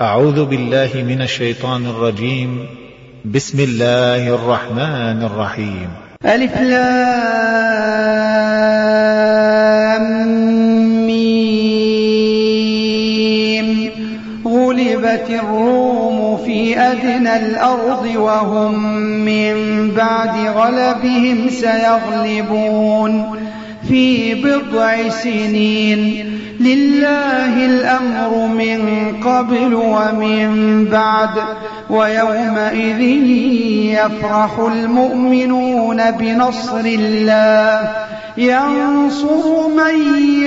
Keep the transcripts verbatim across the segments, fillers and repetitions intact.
أعوذ بالله من الشيطان الرجيم. بسم الله الرحمن الرحيم. ألف لام ميم. غلبت الروم في أدنى الأرض وهم من بعد غلبهم سيغلبون في بضع سنين. لله الأمر من قبل ومن بعد ويومئذ يفرح المؤمنون بنصر الله ينصر من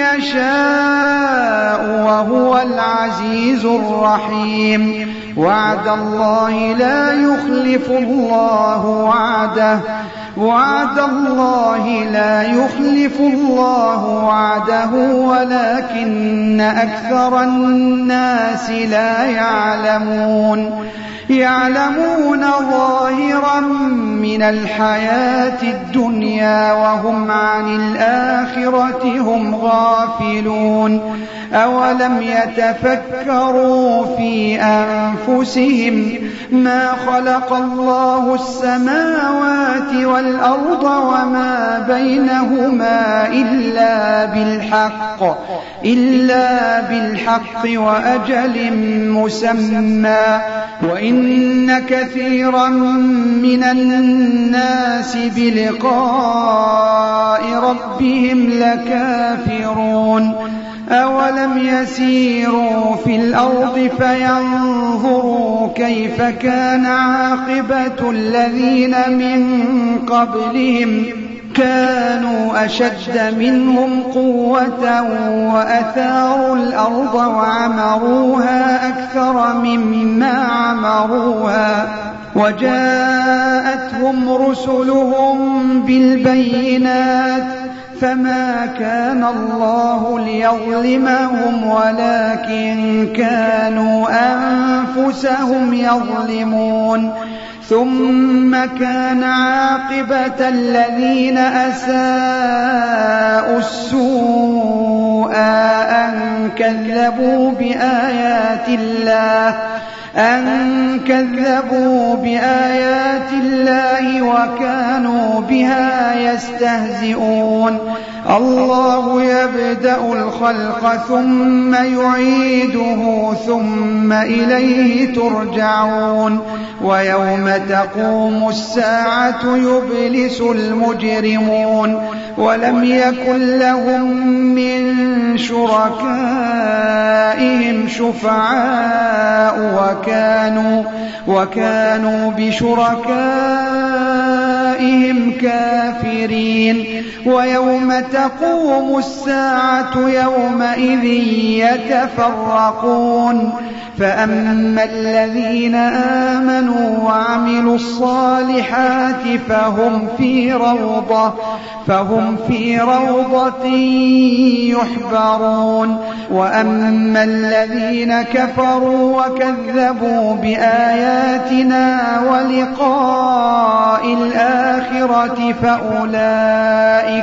يشاء وهو العزيز الرحيم. وعد الله لا يخلف الله وعده وعد الله لا يخلف الله وعده ولكن أكثر الناس لا يعلمون. يعلمون ظاهرا من الحياة الدنيا وهم عن الآخرة هم غافلون. أولم يتفكروا في أنفسهم ما خلق الله السماوات والأرض وما بينهما إلا بالحق إلا بالحق وأجل مسمى وإن كثيرا من الناس بلقاء ربهم لكافرون. أولم يسيروا في الأرض فينظروا كيف كان عاقبة الذين من قبلهم كانوا أشد منهم قوة وأثاروا الأرض وعمروها أكثر مما عمروها وجاءتهم رسلهم بالبينات فما كان الله ليظلمهم ولكن كانوا أنفسهم يظلمون. ثم كان عاقبة الذين أساءوا السوء أن كذبوا بآيات الله أن كذبوا بآيات الله وكانوا بها يستهزئون. الله يبدأ الخلق ثم يعيده ثم إليه ترجعون. ويوم تقوم الساعة يبلس المجرمون ولم يكن لهم من شركائهم شفعاء وكانوا, وكانوا بشركائهم كافرين. ويوم تقوم الساعة يومئذ يتفرقون فأما الذين آمنوا وعملوا الصالحات فهم في روضة فهم في روضة يحبرون. وأما الذين كفروا وكذبوا بآياتنا ولقاء الآخرة فأولئك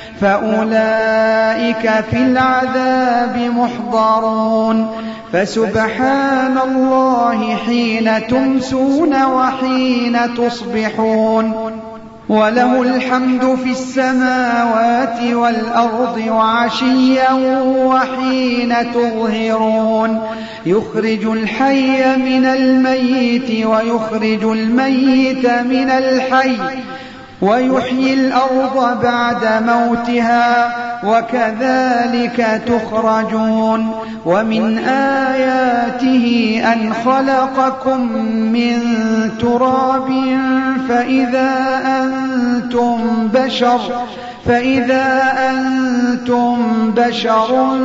فأولئك في العذاب محضرون. فسبحان الله حين تمسون وحين تصبحون وله الحمد في السماوات والأرض وعشيا وحين تظهرون. يخرج الحي من الميت ويخرج الميت من الحي ويحيي الأرض بعد موتها وكذلك تخرجون. ومن آياته أن خلقكم من تراب فإذا أنتم بشر فإذا أنتم بشر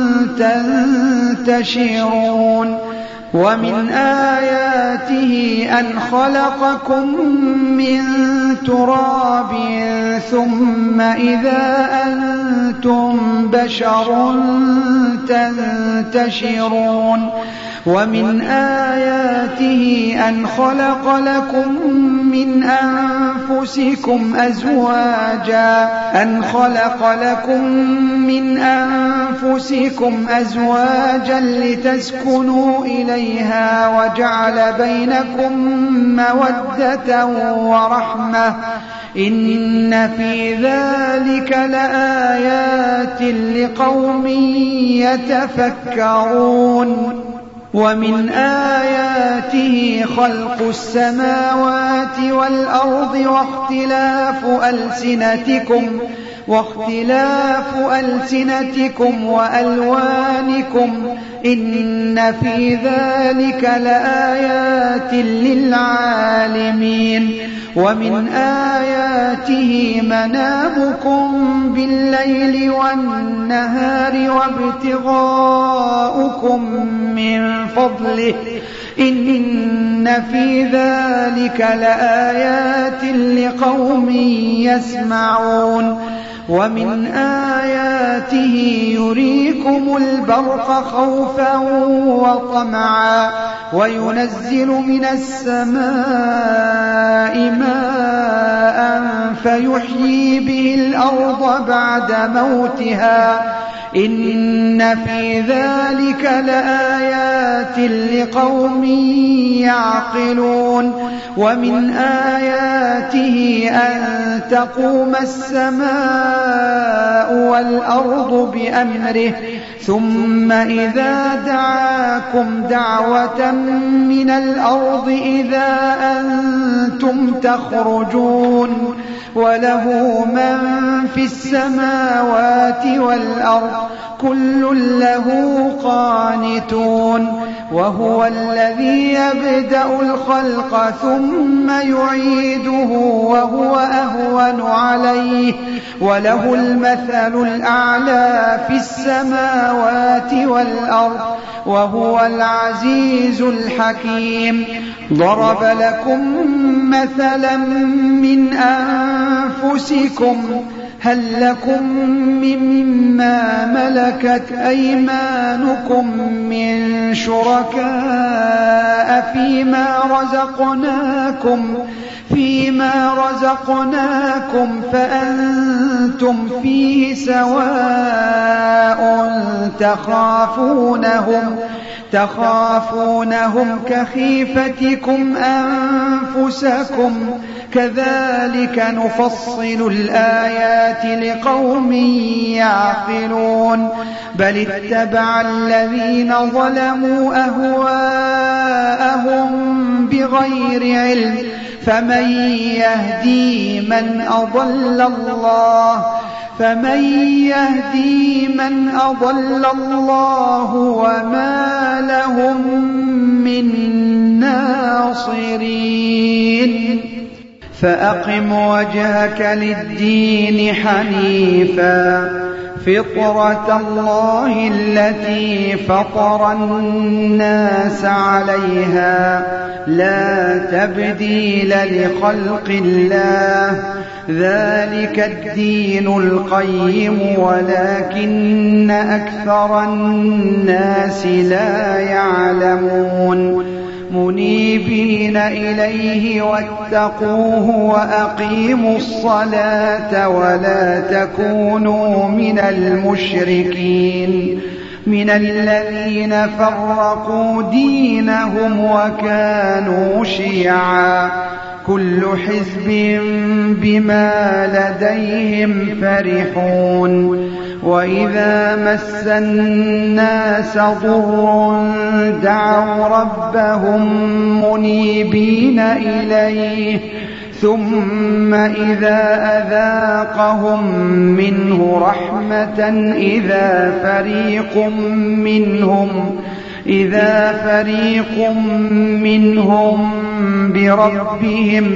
تنتشرون. ومن آياته أن خلقكم من تراب ثم إذا أنتم بشر تنتشرون. ومن آياته أن خلق لكم من أنفسكم أزواجا أن خلق لكم من أنفسكم أزواجا لتسكنوا إليها وجعل بينكم مودة ورحمة إن في ذلك لآيات لقوم يتفكرون ومن آياته خلق السماوات والأرض واختلاف ألسنتكم واختلاف ألسنتكم وألوانكم إن في ذلك لآيات للعالمين ومن آياته منامكم بالليل والنهار وابتغاؤكم من فضله إن في ذلك لآيات لقوم يسمعون ومن آياته يريكم البرق خوفا وطمعا وينزل من السماء ماء فيحيي به الأرض بعد موتها إن في ذلك لآيات لقوم يعقلون ومن آياته أن تقوم السماء والأرض بأمره ثم إذا دعاكم دعوة من الأرض إذا أنتم تخرجون وله من في السماوات والأرض كل له قانتون وهو الذي يبدأ الخلق ثم يعيده وهو أهون عليه وله المثل الأعلى في السماوات والأرض وهو العزيز الحكيم ضرب لكم مثلا من أنفسكم هل لكم مما ملكت أيمانكم من شركاء فيما رزقناكم فيما رزقناكم فأنتم فيه سواء تخافونهم تخافونهم كخيفتكم أنفسكم كذلك نفصل الآيات لقوم يعقلون بل اتبع الذين ظلموا أهواءهم بغير علم فمن يهدي من أضل الله فمن يهدي من أضل الله وما لهم من ناصرين فأقم وجهك للدين حنيفا فطرة الله التي فطر الناس عليها لا تبديل لخلق الله ذلك الدين القيم ولكن أكثر الناس لا يعلمون منيبين إليه واتقوه وأقيموا الصلاة ولا تكونوا من المشركين من الذين فرقوا دينهم وكانوا شيعا كل حزب بما لديهم فرحون وإذا مس الناس ضر دعوا ربهم منيبين إليه ثم إذا أذاقهم منه رحمة إذا فريق منهم إذا فريق منهم بربهم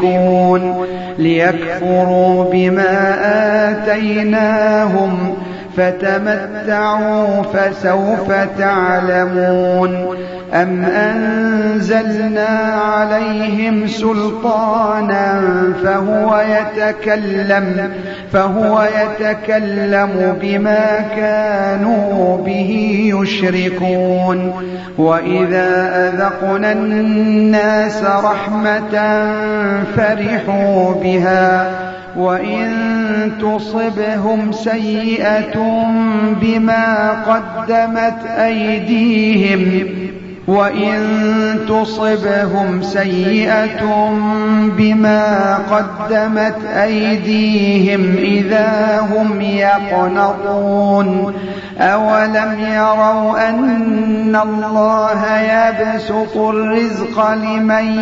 يشركون ليكفروا بما آتيناهم فتمتعوا فسوف تعلمون. أم أنزلنا عليهم سلطانا فهو يتكلم فهو يتكلم بما كانوا به يشركون. وإذا أذقنا الناس رحمة فرحوا بها وإن تصبهم سيئة بما قدمت أيديهم وإن تصبهم سيئة بما قدمت أيديهم إذا هم يقنطون. أولم يروا أن الله يبسط الرزق لمن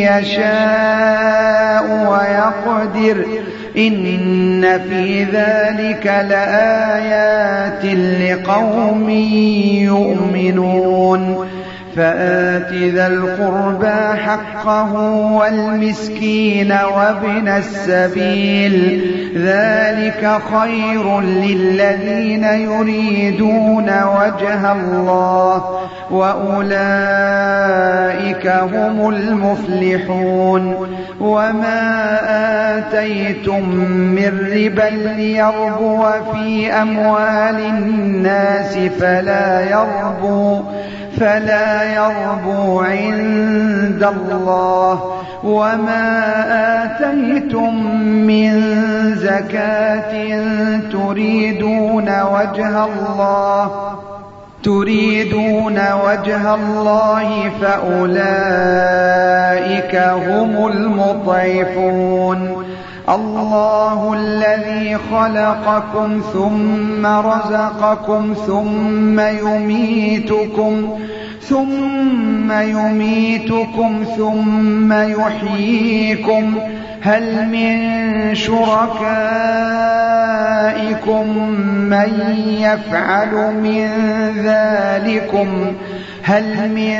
يشاء ويقدر إن في ذلك لآيات لقوم يؤمنون. فآت ذا القربى حقه والمسكين وابن السبيل ذلك خير للذين يريدون وجه الله وأولئك هم المفلحون. وما آتيتم من ربا ليربو في أموال الناس فلا يربو فلا يربو عند الله وما آتيتم من زكاة تريدون وجه الله تريدون وجه الله فأولئك هم المضعفون. الله الذي خلقكم ثم رزقكم ثم يميتكم ثم يميتكم ثم يحييكم هل من شركائكم من يفعل من ذلكم هل من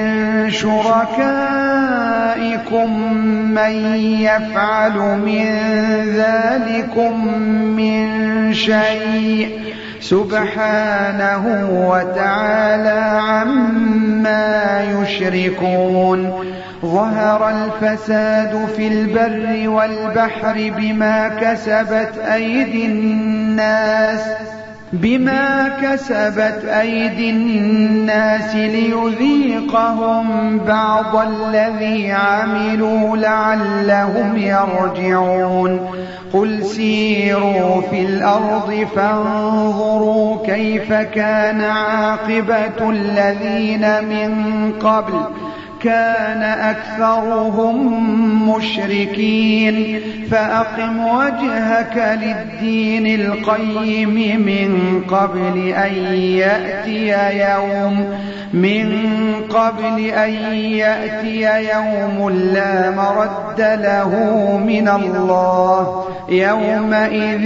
شركائكم من يفعل من ذلكم من شيء سبحانه وتعالى عما يشركون. ظهر الفساد في البر والبحر بما كسبت أيدي الناس بما كسبت أيدي الناس ليذيقهم بعض الذي عملوا لعلهم يرجعون. قل سيروا في الأرض فانظروا كيف كان عاقبة الذين من قبل كان أكثرهم مشركين. فأقم وجهك للدين القيم من قبل أن يأتي يوم من قبل أن يأتي يوم لا مرد له من الله يومئذ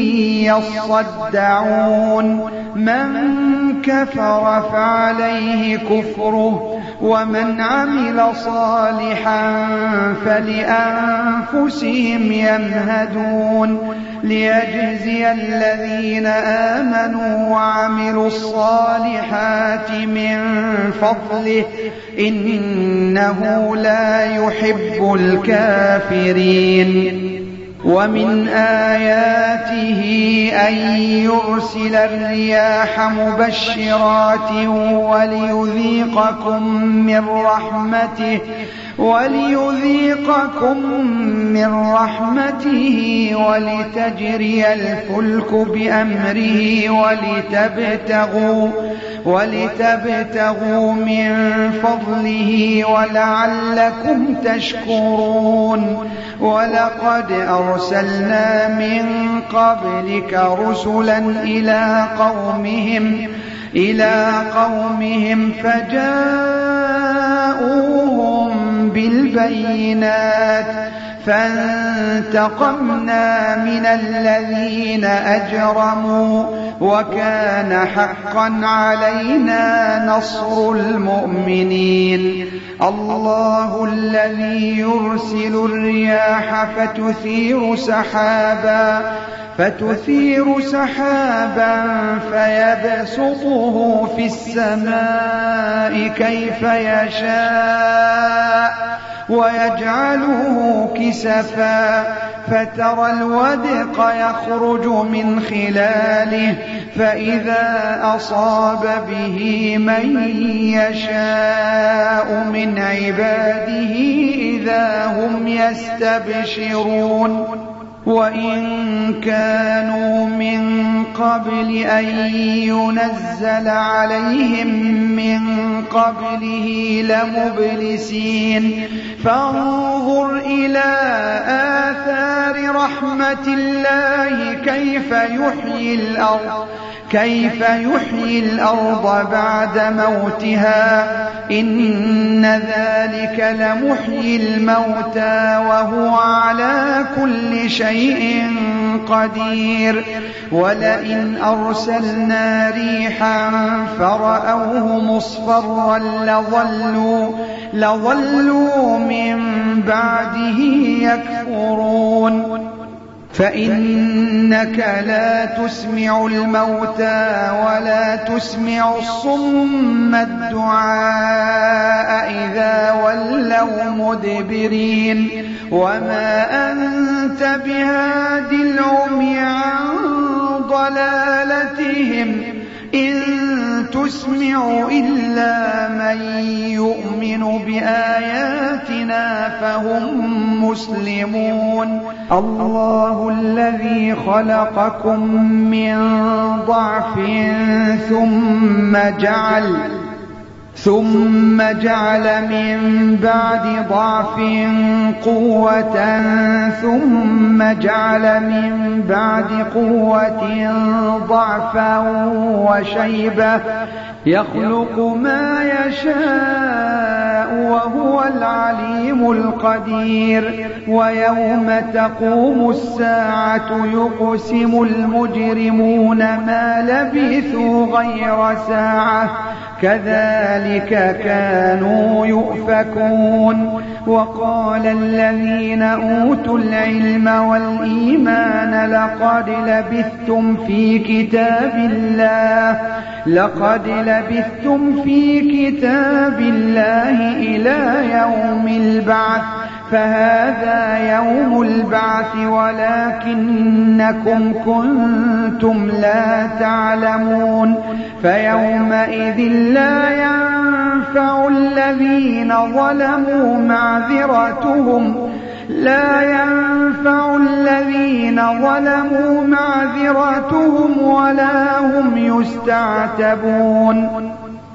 يصدعون. من كفر فعليه كفره ومن عمل صالحا فلأنفسهم يمهدون ليجزي الذين آمنوا وعملوا الصالحات من فضله إنه لا يحب الكافرين. ومن آياته أن يرسل الرياح مبشرات وليذيقكم من رحمته وليذيقكم من رحمته ولتجري الفلك بأمره ولتبتغوا ولتبتغوا من فضله ولعلكم تشكرون. ولقد أرسلنا من قبلك رسلا إلى قومهم إلى قومهم فجاءوهم بالبينات فانتقمنا من الذين أجرموا وكان حقا علينا نصر المؤمنين. الله الذي يرسل الرياح فتثير سحابا فتثير سحابا فيبسطه في السماء كيف يشاء ويجعله كسفا فترى الودق يخرج من خلاله فإذا أصاب به من يشاء من عباده إذا هم يستبشرون وإن كانوا من قبل أن ينزل عليهم من قبله لمبلسين فانظر إلى آثار رحمة الله كيف يحيي الأرض كيف يحيي الأرض بعد موتها إن ذلك لمحيي الموتى وهو على كل شيء قدير ولئن أرسلنا ريحا فرأوه مصفرا لظلوا, لظلوا من بعده يكفرون فإنك لا تسمع الموتى ولا تسمع الصم الدعاء إذا ولوا مدبرين وما أنت بهاد العمي عن ضلالتهم إن تسمع إلا من يؤمن بآياتنا فهم مسلمون الله الذي خلقكم من ضعف ثم جعل ثم جعل من بعد ضعف قوة ثم جعل من بعد قوة ضعفا وشيبة يخلق ما يشاء وهو العليم القدير ويوم تقوم الساعة يقسم المجرمون ما لبثوا غير ساعة كذلك كانوا يؤفكون وقال الذين أوتوا العلم والإيمان لقد لبثتم في كتاب الله لقد لبثتم في كتاب الله إلى يوم البعث فهذا يوم البعث ولكنكم كنتم لا تعلمون فيومئذ لا ينفع الذين ظلموا معذرتهم لا ينفع الذين ظلموا معذرتهم ولا هم يستعتبون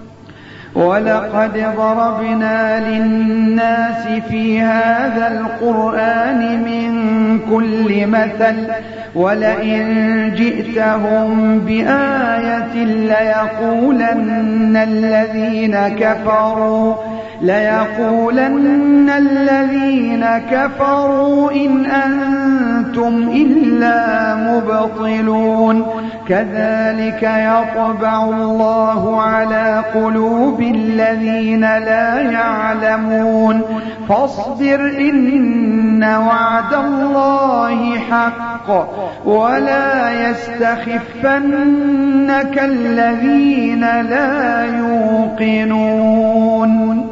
ولقد ضربنا للناس في هذا القرآن من كل مثل ولئن جئتهم بآية ليقولن الذين كفروا ليقولن الذين كفروا إن أنتم إلا مبطلون كذلك يطبع الله على قلوب الذين لا يعلمون فاصبر إن وعد الله حق ولا يستخفنك الذين لا يوقنون